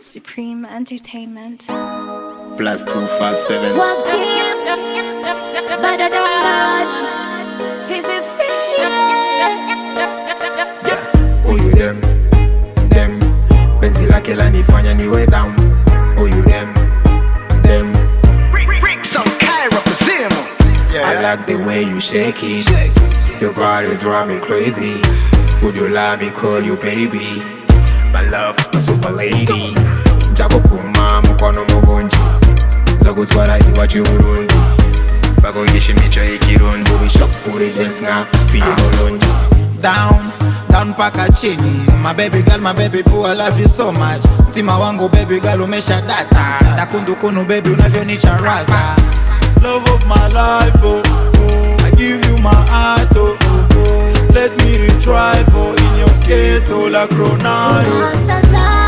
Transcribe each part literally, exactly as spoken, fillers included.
Supreme Entertainment. Plus two five seven. Swag team, better than bad. Fifi Yeah, oh you them, them. Penzi lake lanifanya niwe down. Oh you them, them. Some Cairo Brazil. I like the way you shake it. Your body drive me crazy. Would you let me call you baby? My love, my super lady. Jago kuma mukono mubonji. Zago twara iwachi Burundi. Bago yishimicha ikirundi. We shop puri dance nga feel lonji. Down, down paka chini. My baby girl, my baby boo, I love you so much. Tima wangu baby girl umesha data. Nakundu kunu baby unavyonicharaza. Love of my life, oh, oh. I give you my heart, oh, oh, oh. Let me retrieve, oh, in your skate, oh, like Ronaldo.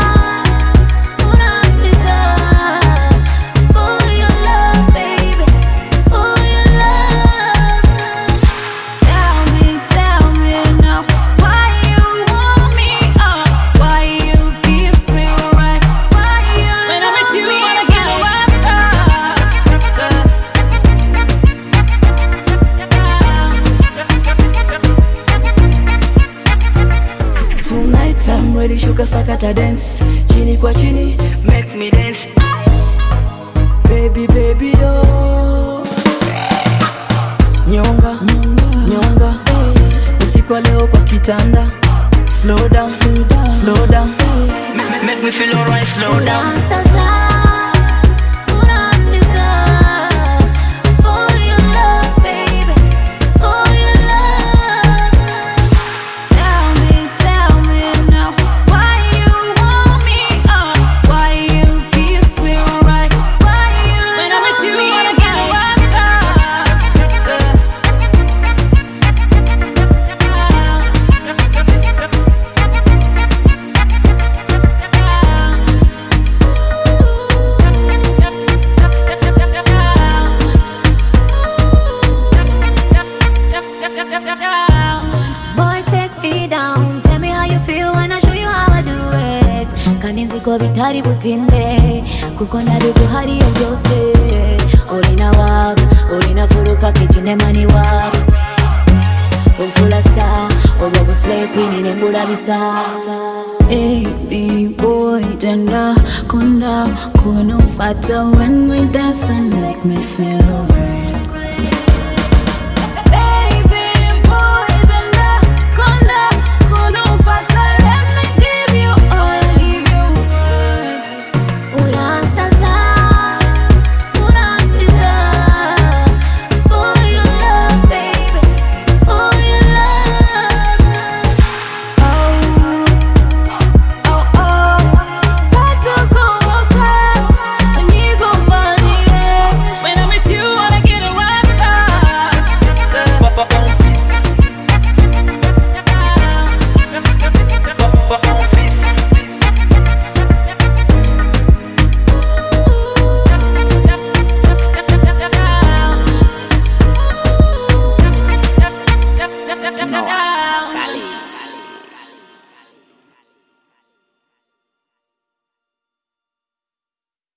I'm ready, shuka sakata dance. Chini kwa chini, make me dance. Baby, baby, oh. Nyonga, nyonga. Usiku wa leo kwa kitanda. Slow down, slow down. Make me feel alright, slow down. Kaninziko bitari butinde kuko ndarugu hari yo byose Olina wag, olina full package nemani wag Ufula star, obo slay queen nembula bisa Baby boy, janda, kunda, kuno fata when we dance and make me feel alright.